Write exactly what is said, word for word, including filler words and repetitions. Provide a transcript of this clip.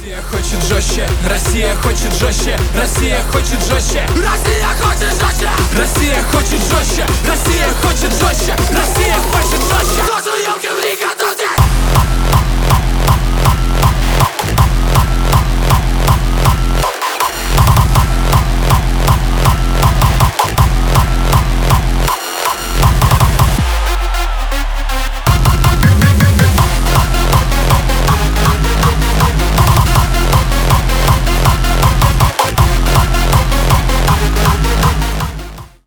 Россия хочет жестче, Россия хочет жестче, Россия хочет жестче, Россия хочет жестче, Россия хочет жестче, Россия хочет жестче.